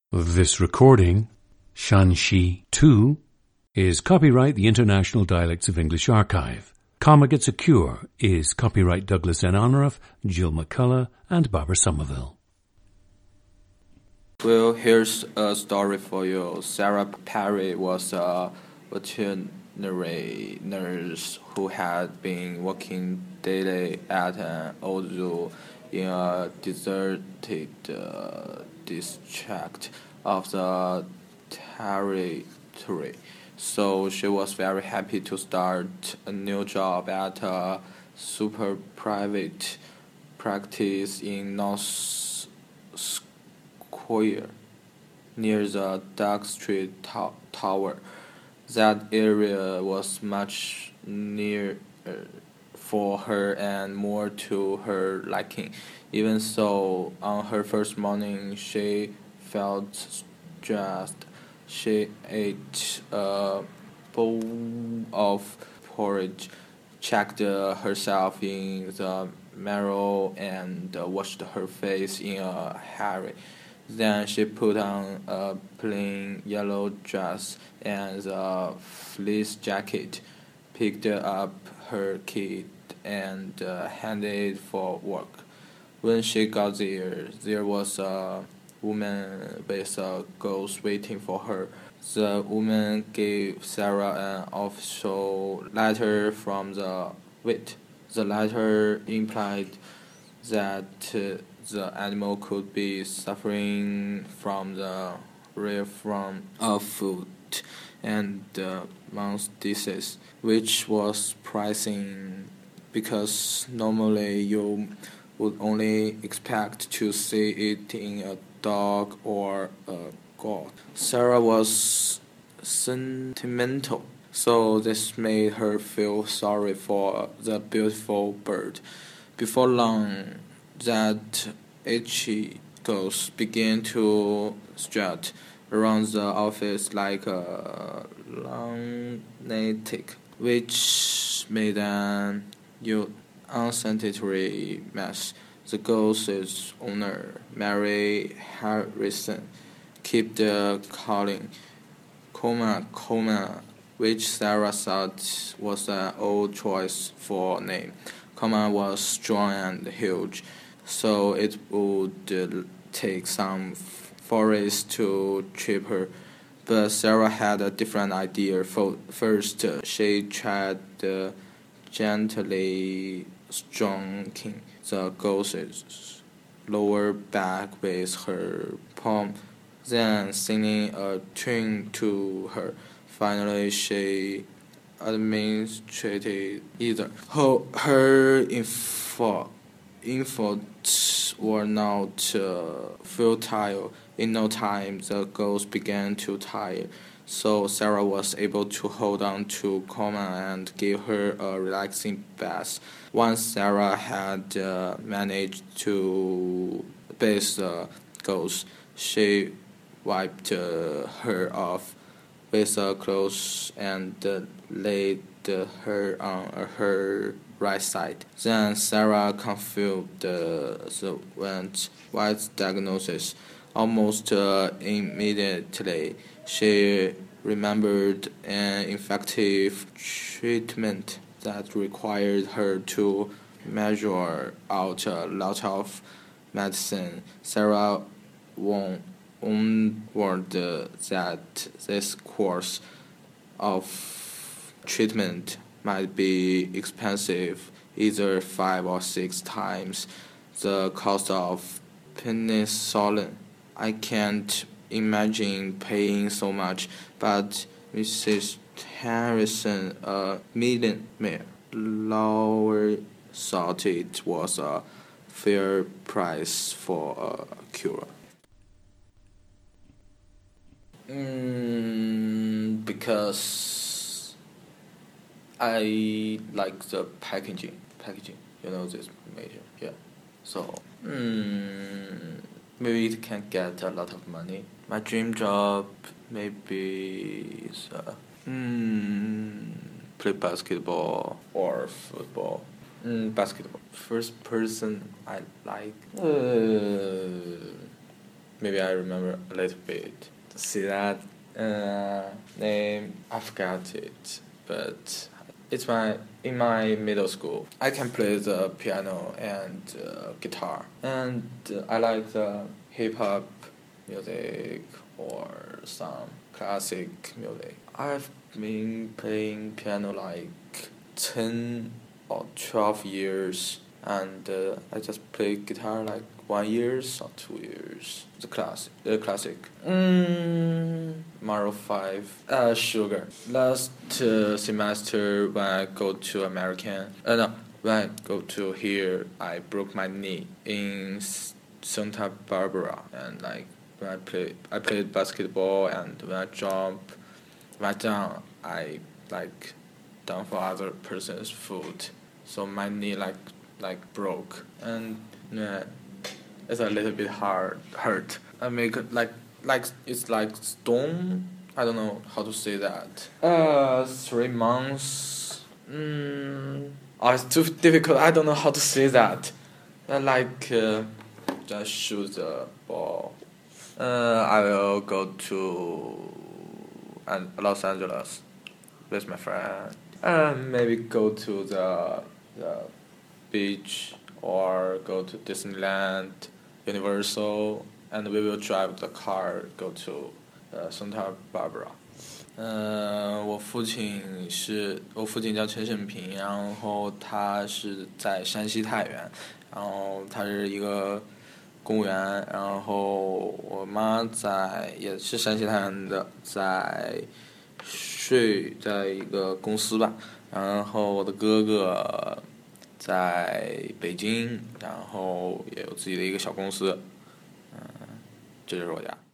This recording, Shanxi 2, is copyright the International Dialects of English Archive. Comma Gets a Cure is copyright Douglas N. Honorath, Jill McCullough, and Barbara Somerville. Well, here's a story for you. Sarah Perry was a veterinary nurse who had been working daily at an old zoo in a deserted district of the territory. So she was very happy to start a new job at a super private practice in North Square, near the Duck Street Tower. That area was much nearer for her and more to her liking. Even so, on her first morning, she felt stressed. She ate a bowl of porridge, checked herself in the mirror, and washed her face in a hurry. Then she put on a plain yellow dress and a fleece jacket, picked up her kit, and headed for work. When she got there was a woman with a ghost waiting for her. The woman gave Sarah an official letter from the vet. The letter implied that the animal could be suffering from the rare form of foot and mouse disease, which was surprising because normally you would only expect to see it in a dog or a goat. Sarah was sentimental, so this made her feel sorry for the beautiful bird. Before long, that itchy ghost began to strut around the office like a lunatic, which made an unsanitary mess. The ghost's owner, Mary Harrison, kept calling Coma, which Sarah thought was an old choice for a name. Coma was strong and huge, so it would take some force to trip her. But Sarah had a different idea. First, she tried gently stroking the ghost's lower back with her palm, then singing a tune to her. Finally, she administrated either. Her efforts were not futile. In no time, the ghost began to tire, so Sarah was able to hold on to Coma and give her a relaxing bath. Once Sarah had managed to bathe the ghost, she wiped her off with a cloth and laid her on her right side. Then Sarah confirmed the wife's diagnosis. Almost immediately, she remembered an effective treatment that required her to measure out a lot of medicine. Sarah warned that this course of treatment might be expensive, either 5 or 6 times the cost of penicillin. I can't imagine paying so much, but Mrs. Harrison, a millionaire, lower thought it was a fair price for a cure. Because I like the packaging, this major, yeah. So, maybe it can get a lot of money. My dream job maybe is play basketball or football. Basketball. First person I like maybe I remember a little bit. See that name? I forgot it, but it's in my middle school. I can play the piano and guitar, and I like the hip hop music or some classic music. I've been playing piano like 10 or 12 years, and I just play guitar like 1 year or 2 years. The classic. Maroon 5. Sugar. Last semester when I go to when I go to here, I broke my knee in Santa Barbara, and like when I played basketball, and when I jump right down, I like down for other person's foot, so my knee like broke, and yeah, it's a little bit hurt. I make like it's like stone. I don't know how to say that. 3 months. It's too difficult. I don't know how to say that. Just shoot the ball. I will go to Los Angeles with my friend. Maybe go to the beach or go to Disneyland, Universal, and we will drive the car go to Santa Barbara. 我父亲叫陈胜平，然后他是在山西太原，然后他是一个公务员，然后我妈也是山西太原的，在一个公司吧，然后我的哥哥在北京，然后也有自己的一个小公司，这就是我家。